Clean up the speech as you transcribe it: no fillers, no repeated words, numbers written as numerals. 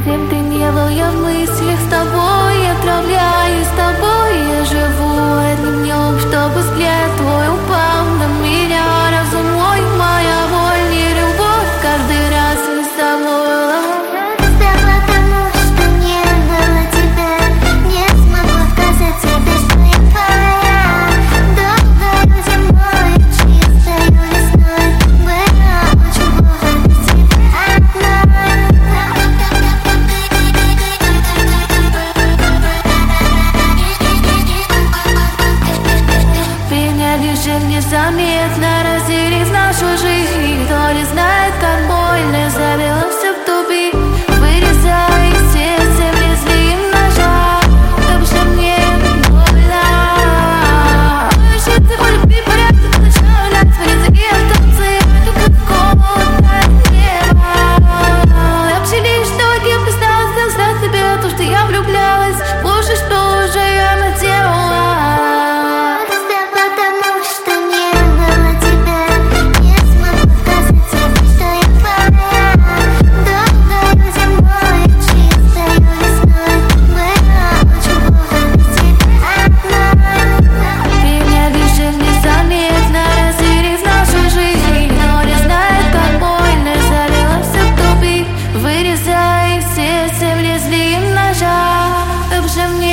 Где б ты не был, я в мыслях с тобой, я отправляюсь с тобой, я живу одним днем, чтобы взгляд твой упал на меня. Разум мой, моя боль и любовь, каждый раз мы с тобой. Незаметно разделив нашу жизнь, никто не знает, как больно завело все в тупик. Вырезай сердце лезвием ножа, чтобы же мне больно. Ощущается боль, любви, порядок, начинаю лять, смотреть за кем танцы, это какого-то неба. Я пчелись, что кем осталось, знать тебе то, что я влюблялась, больше, что уже я наделала. Вырезай сердце лезвием ножа, чтобы же мне